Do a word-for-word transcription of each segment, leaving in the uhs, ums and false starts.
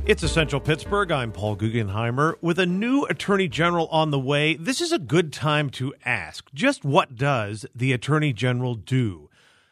It's Essential Pittsburgh. I'm Paul Guggenheimer. With a new Attorney General on the way, this is a good time to ask, just what does the Attorney General do?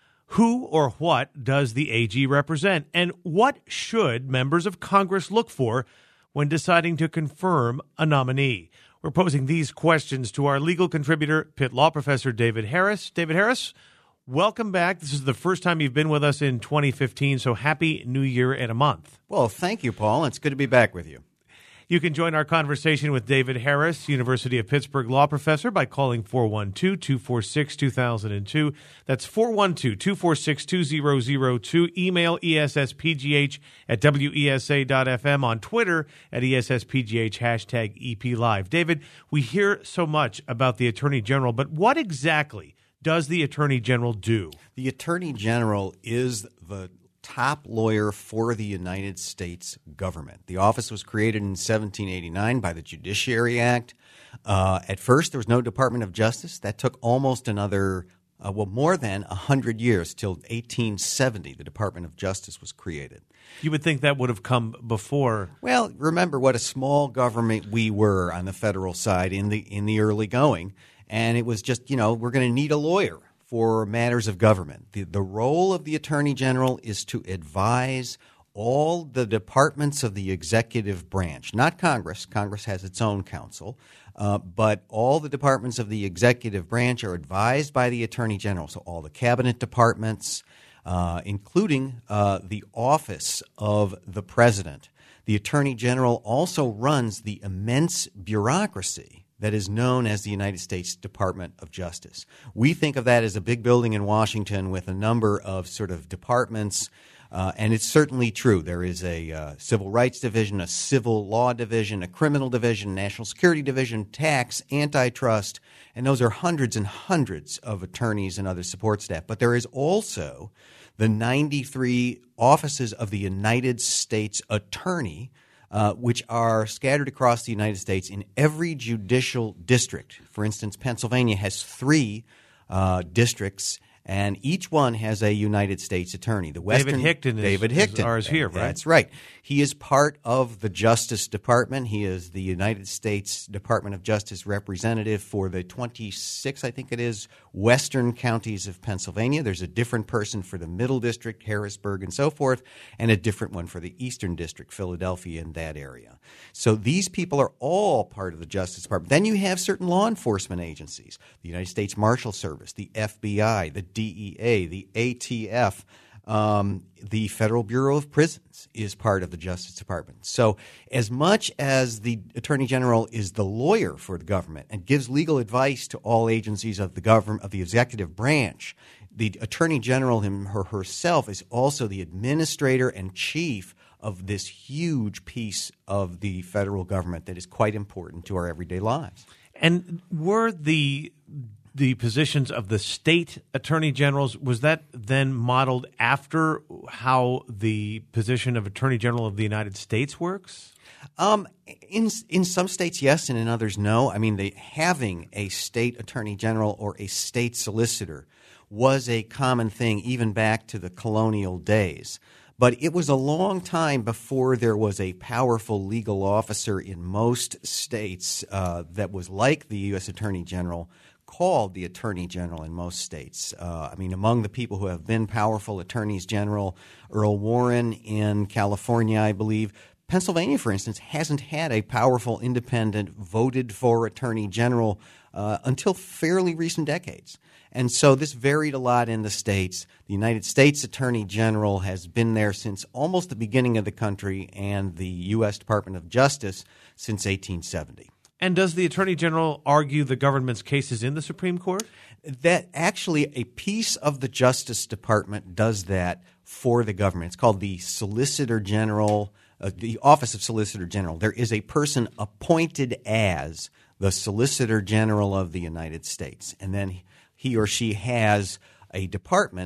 Who or what does the A G represent? And what should members of Congress look for when deciding to confirm a nominee? We're posing these questions to our legal contributor, Pitt Law Professor David Harris. David Harris, welcome back. This is the first time you've been with us in twenty fifteen, so happy New Year in a month. Well, thank you, Paul. It's good to be back with you. You can join our conversation with David Harris, University of Pittsburgh law professor, by calling four one two, two four six, two thousand two. That's four one two, two four six, two zero zero two. Email E S S P G H at W E S A dot F M. On Twitter at E S S P G H, hashtag E P Live. David, we hear so much about the Attorney General, but what exactly does the Attorney General do? The Attorney General is the top lawyer for the United States government. The office was created in seventeen eighty-nine by the Judiciary Act. Uh, at first, there was no Department of Justice. That took almost another, uh, well, more than one hundred years, till eighteen seventy, the Department of Justice was created. You would think that would have come before. Well, remember what a small government we were on the federal side in the in the early going, and it was just, you know, we're going to need a lawyer for matters of government. The, the role of the Attorney General is to advise all the departments of the executive branch, not Congress. Congress has its own counsel, uh, but all the departments of the executive branch are advised by the Attorney General. So all the cabinet departments, uh, including uh, the office of the president. The Attorney General also runs the immense bureaucracy that is known as the United States Department of Justice. We think of that as a big building in Washington with a number of sort of departments, uh, and it's certainly true. There is a uh, civil rights division, a civil law division, a criminal division, national security division, tax, antitrust, and those are hundreds and hundreds of attorneys and other support staff. But there is also the ninety-three offices of the United States Attorney, Uh, which are scattered across the United States in every judicial district. For instance, Pennsylvania has three uh, districts, and each one has a United States attorney. The Western, David Hickton is, David Hickton. is ours here, right? That's right. He is part of the Justice Department. He is the United States Department of Justice representative for the twenty-six, I think it is, western counties of Pennsylvania. There's a different person for the Middle District, Harrisburg, and so forth, and a different one for the Eastern District, Philadelphia, and that area. So these people are all part of the Justice Department. Then you have certain law enforcement agencies, the United States Marshal Service, the F B I, the D E A, the A T F, um, the Federal Bureau of Prisons is part of the Justice Department. So as much as the Attorney General is the lawyer for the government and gives legal advice to all agencies of the government, of the executive branch, the Attorney General him, her, herself is also the administrator and chief of this huge piece of the federal government that is quite important to our everyday lives. And were the the positions of the state attorney generals, was that then modeled after how the position of Attorney General of the United States works? Um, in in some states, yes, and in others, no. I mean, they, having a state attorney general or a state solicitor was a common thing even back to the colonial days. But it was a long time before there was a powerful legal officer in most states uh, that was like the U S Attorney General, called the Attorney General in most states. Uh, I mean, among the people who have been powerful attorneys general, Earl Warren in California, I believe. Pennsylvania, for instance, hasn't had a powerful, independent, voted-for attorney general uh, until fairly recent decades. And so this varied a lot in the states. The United States Attorney General has been there since almost the beginning of the country, and the U S Department of Justice since eighteen seventy. And does the Attorney General argue the government's cases in the Supreme Court? That actually a piece of the Justice Department does that for the government. It's called the Solicitor General, uh, the Office of Solicitor General. There is a person appointed as the Solicitor General of the United States, and then he or she has a department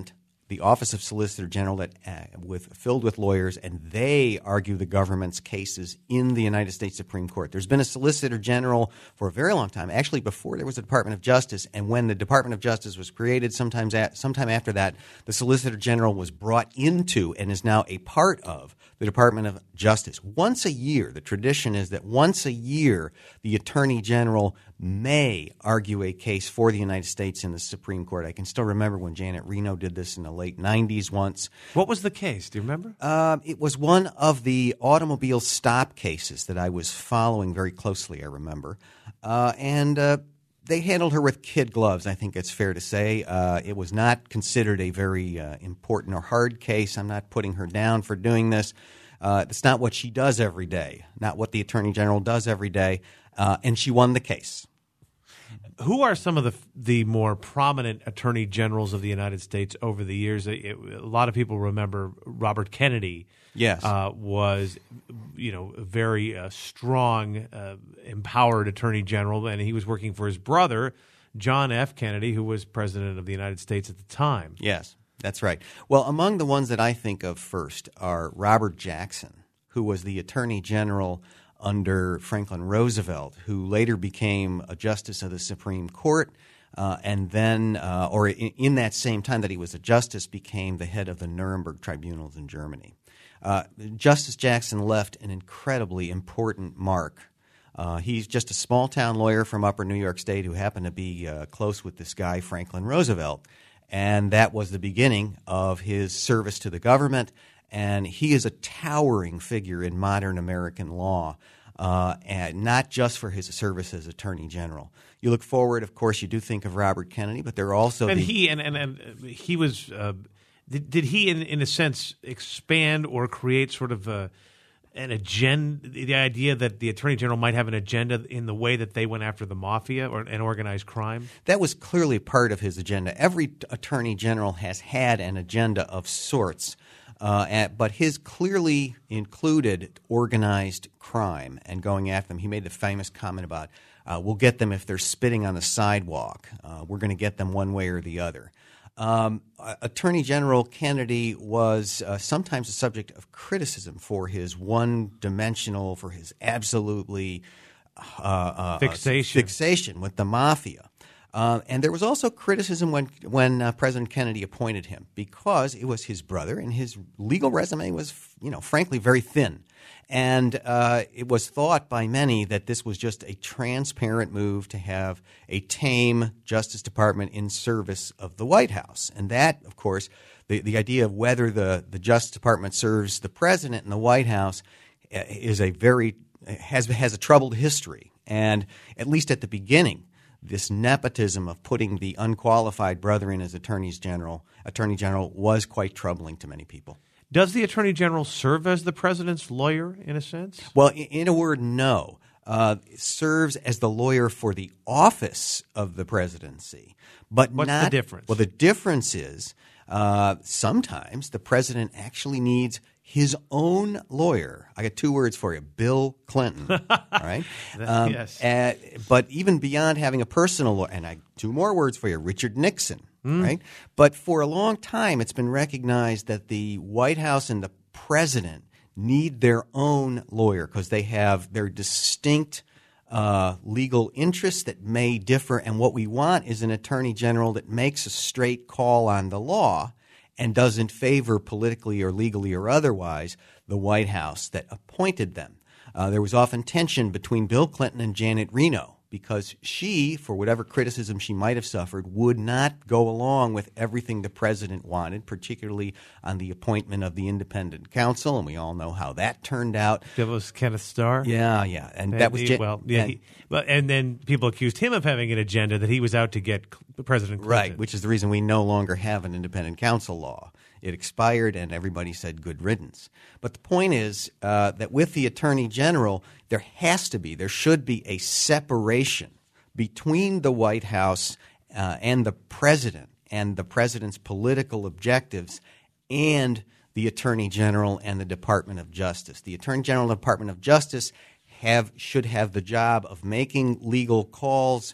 the Office of Solicitor General that uh, with filled with lawyers, and they argue the government's cases in the United States Supreme Court. There's been a Solicitor General for a very long time, actually before there was a Department of Justice, and when the Department of Justice was created, sometimes at, sometime after that, the Solicitor General was brought into and is now a part of the Department of Justice. Once a year, the tradition is that once a year, the Attorney General may argue a case for the United States in the Supreme Court. I can still remember when Janet Reno did this in the late nineties once. What was the case? Do you remember? Uh, it was one of the automobile stop cases that I was following very closely, I remember. Uh, and uh, they handled her with kid gloves, I think it's fair to say. Uh, it was not considered a very uh, important or hard case. I'm not putting her down for doing this. Uh, it's not what she does every day, not what the Attorney General does every day. Uh, and she won the case. Who are some of the the more prominent attorney generals of the United States over the years? It, a lot of people remember Robert Kennedy. Yes, uh, was you know a very uh, strong, uh, empowered attorney general, and he was working for his brother, John F. Kennedy, who was president of the United States at the time. Yes, that's right. Well, among the ones that I think of first are Robert Jackson, who was the attorney general under Franklin Roosevelt, who later became a justice of the Supreme Court, uh, and then, uh, or in, in that same time that he was a justice, became the head of the Nuremberg tribunals in Germany. Uh, Justice Jackson left an incredibly important mark. Uh, he's just a small-town lawyer from upper New York State who happened to be uh, close with this guy, Franklin Roosevelt, and that was the beginning of his service to the government. And he is a towering figure in modern American law, uh, and not just for his service as Attorney General. You look forward, of course, you do think of Robert Kennedy, but there are also and the, he and, and, and he was uh, did, did he in in a sense expand or create sort of a, an agenda, the idea that the Attorney General might have an agenda in the way that they went after the mafia or and organized crime? That was clearly part of his agenda. Every Attorney General has had an agenda of sorts. Uh, at, but his clearly included organized crime and going after them. He made the famous comment about, uh, we'll get them if they're spitting on the sidewalk. Uh, we're going to get them one way or the other. Um, Attorney General Kennedy was uh, sometimes a subject of criticism for his one-dimensional, for his absolutely uh, uh, fixation. fixation with the mafia. Uh, and there was also criticism when when uh, President Kennedy appointed him because it was his brother and his legal resume was, you know, frankly very thin. And uh, it was thought by many that this was just a transparent move to have a tame Justice Department in service of the White House. And that, of course, the, the idea of whether the, the Justice Department serves the president and the White House is a very has has a troubled history. And at least at the beginning, this nepotism of putting the unqualified brother in as attorneys general, attorney general was quite troubling to many people. Does the Attorney General serve as the president's lawyer in a sense? Well, in a word, no. Uh, serves as the lawyer for the office of the presidency, but What's not. the difference? Well, the difference is uh, sometimes the president actually needs his own lawyer. I got two words for you: Bill Clinton. All right. Um, yes. Uh, but even beyond having a personal lawyer, and I two more words for you: Richard Nixon. Mm. Right. But for a long time, it's been recognized that the White House and the president need their own lawyer because they have their distinct uh, legal interests that may differ. And what we want is an attorney general that makes a straight call on the law and doesn't favor politically or legally or otherwise the White House that appointed them. Uh, there was often tension between Bill Clinton and Janet Reno because she, for whatever criticism she might have suffered, would not go along with everything the president wanted, particularly on the appointment of the independent counsel, and we all know how that turned out. That was Kenneth Starr? Yeah, yeah. And, and that was he, Jan- well, yeah. And, he, but, and then people accused him of having an agenda that he was out to get President Clinton. Right, which is the reason we no longer have an independent counsel law. It expired, and everybody said good riddance. But the point is uh, that with the Attorney General, there has to be, there should be a separation between the White House uh, and the President and the President's political objectives and the Attorney General and the Department of Justice. The Attorney General and the Department of Justice have should have the job of making legal calls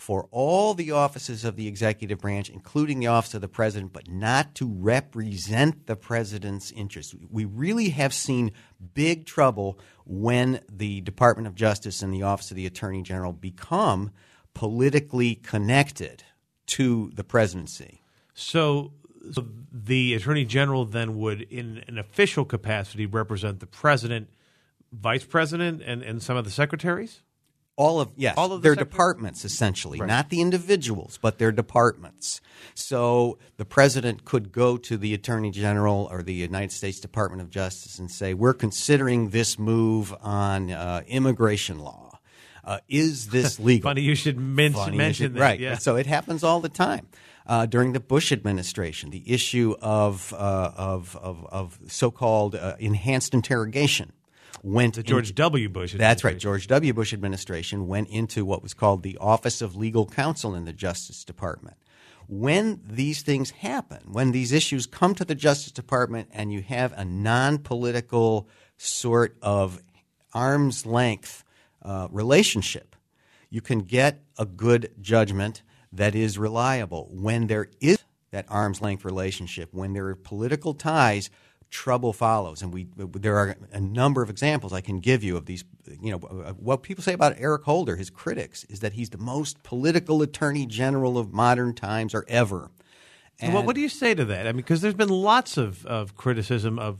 for all the offices of the executive branch, including the office of the president, but not to represent the president's interests. We really have seen big trouble when the Department of Justice and the Office of the Attorney General become politically connected to the presidency. So, so the Attorney General then would, in an official capacity, represent the president, vice president, and, and some of the secretaries? All of yes, All of the their sector- departments essentially, Right. not the individuals, but their departments. So the president could go to the Attorney General or the United States Department of Justice and say, "We're considering this move on uh, immigration law. Uh, is this legal?" Funny you should men- Funny mention issue. that. Right. Yeah. So it happens all the time. Uh, during the Bush administration, the issue of uh, of, of of so-called uh, enhanced interrogation went The George into, W. Bush. That's right. administration. George W. Bush administration went into what was called the Office of Legal Counsel in the Justice Department. When these things happen, when these issues come to the Justice Department and you have a non-political sort of arm's length uh, relationship, you can get a good judgment that is reliable. When there is that arm's length relationship, when there are political ties, trouble follows. And we there are a number of examples I can give you of these. You know, what people say about Eric Holder, his critics, is that he's the most political attorney general of modern times or ever. And Well, what do you say to that? I mean, because there's been lots of, of criticism of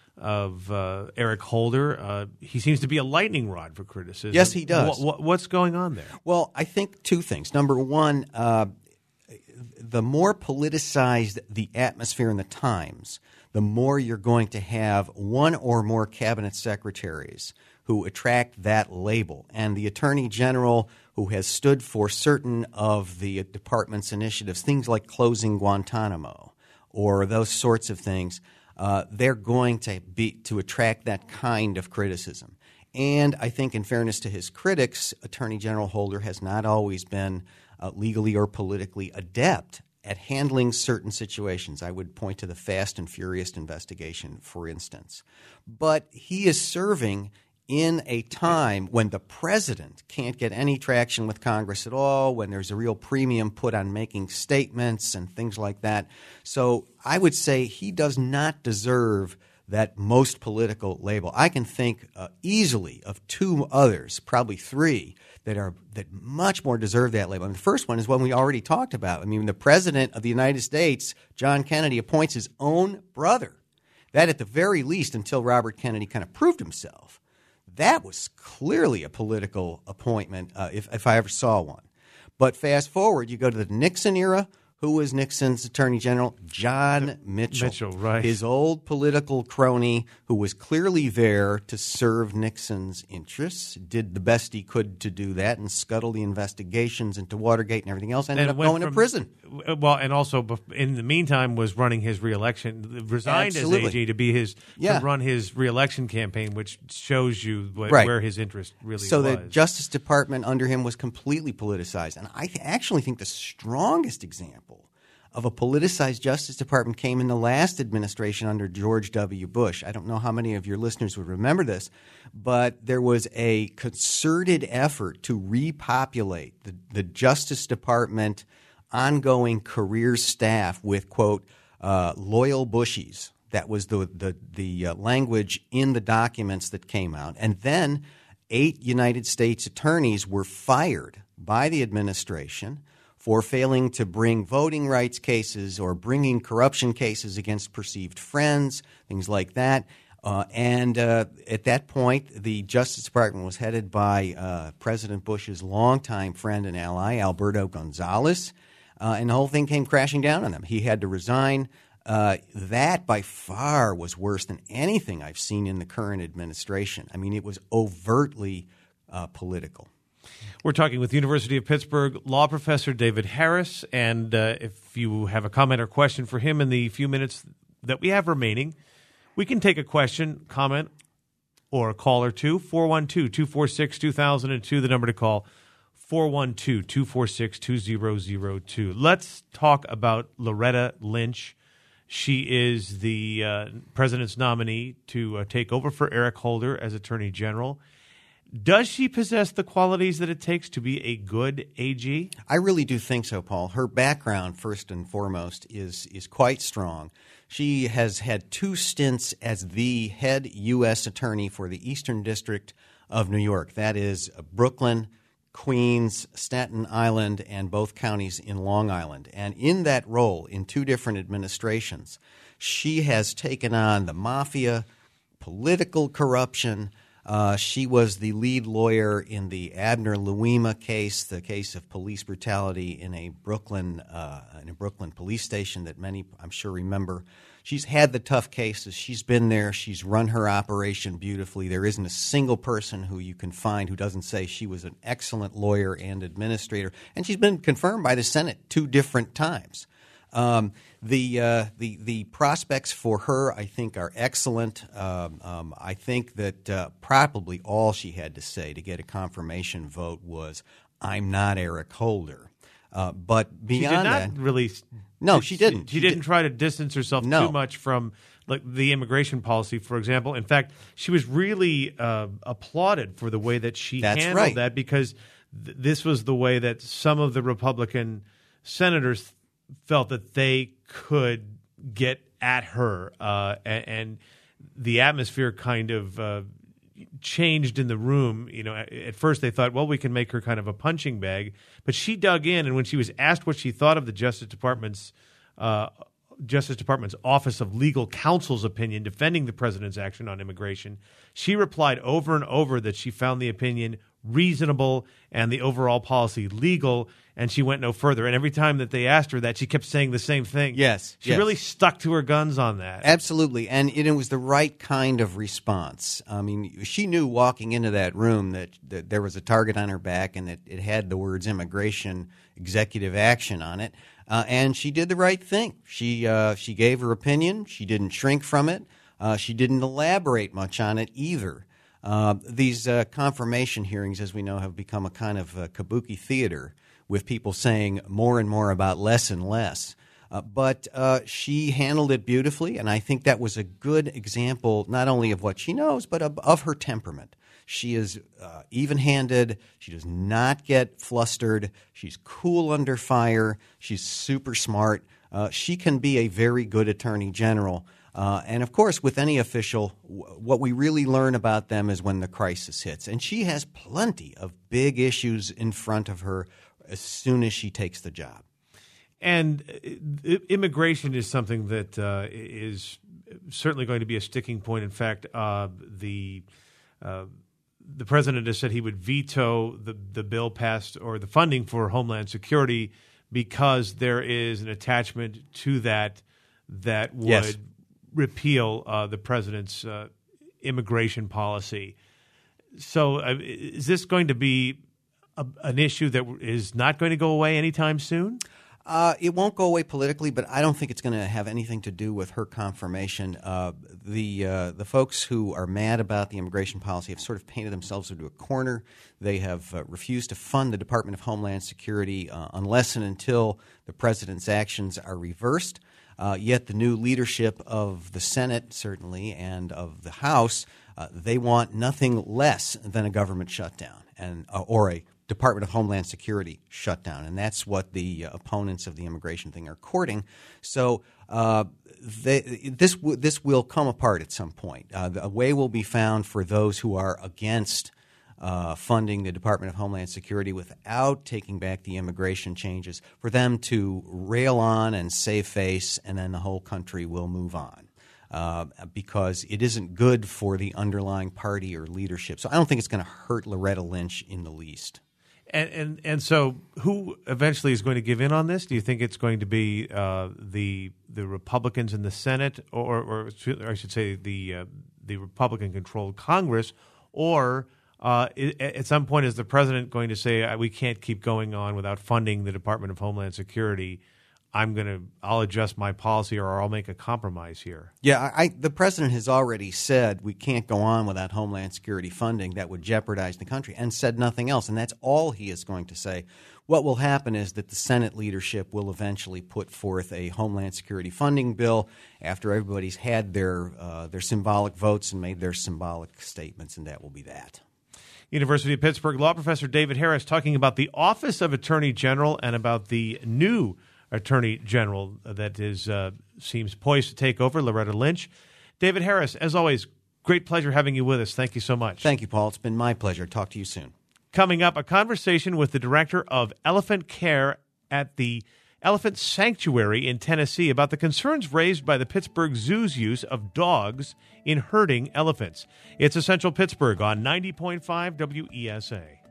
of uh, Eric Holder. Uh, he seems to be a lightning rod for criticism. Yes, he does. What, what, what's going on there? Well, I think two things. Number one, uh, the more politicized the atmosphere in the times, the more you're going to have one or more cabinet secretaries who attract that label. And the Attorney General, who has stood for certain of the department's initiatives, things like closing Guantanamo or those sorts of things, uh, they're going to be to attract that kind of criticism. And I think, in fairness to his critics, Attorney General Holder has not always been uh, legally or politically adept at handling certain situations. I would point to the Fast and Furious investigation, for instance. But he is serving in a time when the president can't get any traction with Congress at all, when there's a real premium put on making statements and things like that. So I would say he does not deserve that most political label. I can think uh, easily of two others, probably three, that are that much more deserve that label. And the first one is one we already talked about. I mean, the President of the United States, John Kennedy, appoints his own brother. That, at the very least, until Robert Kennedy kind of proved himself, that was clearly a political appointment, uh, if, if I ever saw one. But fast forward, you go to the Nixon era. Who was Nixon's Attorney General? John Mitchell. Mitchell, right. His old political crony who was clearly there to serve Nixon's interests, did the best he could to do that and scuttle the investigations into Watergate and everything else, ended And up went going from- to prison. Well, and also bef- in the meantime was running his reelection, resigned Absolutely. as A G to be his Yeah. to run his reelection campaign, which shows you what, Right. where his interest really So was. the Justice Department under him was completely politicized. And I th- actually think the strongest example of a politicized Justice Department came in the last administration under George W. Bush. I don't know how many of your listeners would remember this, but there was a concerted effort to repopulate the, the Justice Department ongoing career staff with, quote, uh, loyal Bushies. That was the, the, the uh, language in the documents that came out. And then eight United States attorneys were fired by the administration for failing to bring voting rights cases or bringing corruption cases against perceived friends, things like that. Uh, and uh, at that point, the Justice Department was headed by uh, President Bush's longtime friend and ally, Alberto Gonzales, uh, and the whole thing came crashing down on them. He had to resign. Uh, that, by far, was worse than anything I've seen in the current administration. I mean, it was overtly uh, political. We're talking with University of Pittsburgh law professor David Harris, and uh, if you have a comment or question for him in the few minutes that we have remaining, we can take a question, comment, or a call or two. four one two, two four six, two thousand two, the number to call, four one two, two four six, two zero zero two. Let's talk about Loretta Lynch. She is the uh, president's nominee to uh, take over for Eric Holder as Attorney General. Does she possess the qualities that it takes to be a good A G? I really do think so, Paul. Her background, first and foremost, is is quite strong. She has had two stints as the head U S attorney for the Eastern District of New York. That is Brooklyn, Queens, Staten Island, and both counties in Long Island. And in that role, in two different administrations, she has taken on the mafia, political corruption. Uh, she was the lead lawyer in the Abner Louima case, the case of police brutality in a Brooklyn uh, in a Brooklyn police station that many, I'm sure, remember. She's had the tough cases. She's been there. She's run her operation beautifully. There isn't a single person who you can find who doesn't say she was an excellent lawyer and administrator. And she's been confirmed by the Senate two different times. Um, the, uh, the the prospects for her, I think, are excellent. Um, um, I think that uh, probably all she had to say to get a confirmation vote was, "I'm not Eric Holder." Uh, but beyond she did not that, really. no, she didn't. She, she didn't try to distance herself No. too much from like the immigration policy, for example. In fact, she was really uh, applauded for the way that she That's handled right. that, because th- this was the way that some of the Republican senators felt that they could get at her, uh, and, and the atmosphere kind of uh, changed in the room. You know, at, at first they thought, well, we can make her kind of a punching bag, but she dug in, and when she was asked what she thought of the Justice Department's uh, Justice Department's Office of Legal Counsel's opinion defending the president's action on immigration, she replied over and over that she found the opinion reasonable and the overall policy legal, and she went no further. And every time that they asked her that, she kept saying the same thing. Yes, She yes. really stuck to her guns on that. Absolutely, and it, it was the right kind of response. I mean, she knew walking into that room that, that there was a target on her back and that it had the words immigration executive action on it, uh, and she did the right thing. She uh, she gave her opinion. She didn't shrink from it. Uh, she didn't elaborate much on it either. Uh, these uh, confirmation hearings, as we know, have become a kind of uh, kabuki theater, with people saying more and more about less and less. Uh, but uh, she handled it beautifully, and I think that was a good example not only of what she knows, but of, of her temperament. She is uh, even-handed. She does not get flustered. She's cool under fire. She's super smart. Uh, she can be a very good attorney general. Uh, and, of course, with any official, w- what we really learn about them is when the crisis hits. And she has plenty of big issues in front of her as soon as she takes the job. And uh, immigration is something that uh, is certainly going to be a sticking point. In fact, uh, the uh, the president has said he would veto the, the bill passed or the funding for Homeland Security because there is an attachment to that that would Yes. repeal uh, the president's uh, immigration policy. So uh, is this going to be a, an issue that is not going to go away anytime soon? Uh, it won't go away politically, but I don't think it's going to have anything to do with her confirmation. Uh, the uh, the folks who are mad about the immigration policy have sort of painted themselves into a corner. They have uh, refused to fund the Department of Homeland Security uh, unless and until the president's actions are reversed. Uh, yet the new leadership of the Senate, certainly, and of the House, uh, they want nothing less than a government shutdown and uh, or a Department of Homeland Security shutdown, and that's what the uh, opponents of the immigration thing are courting. So uh, they, this w- this will come apart at some point. Uh, a way will be found for those who are against uh, funding the Department of Homeland Security without taking back the immigration changes, for them to rail on and save face, and then the whole country will move on. Uh, because it isn't good for the underlying party or leadership. So I don't think it's going to hurt Loretta Lynch in the least. And, and and so, who eventually is going to give in on this? Do you think it's going to be uh, the the Republicans in the Senate, or, or, or I should say, the uh, the Republican-controlled Congress, or uh, at some point is the president going to say we can't keep going on without funding the Department of Homeland Security? I'm going to I'll adjust my policy, or I'll make a compromise here. Yeah, I, I, the president has already said we can't go on without Homeland Security funding. That would jeopardize the country, and said nothing else. And that's all he is going to say. What will happen is that the Senate leadership will eventually put forth a Homeland Security funding bill after everybody's had their uh, their symbolic votes and made their symbolic statements, and that will be that. University of Pittsburgh law professor David Harris talking about the Office of Attorney General and about the new Attorney General that is uh, seems poised to take over, Loretta Lynch. David Harris, as always, great pleasure having you with us. Thank you so much. Thank you, Paul. It's been my pleasure. Talk to you soon. Coming up, a conversation with the director of elephant care at the Elephant Sanctuary in Tennessee about the concerns raised by the Pittsburgh Zoo's use of dogs in herding elephants. It's Essential Pittsburgh on ninety point five W E S A.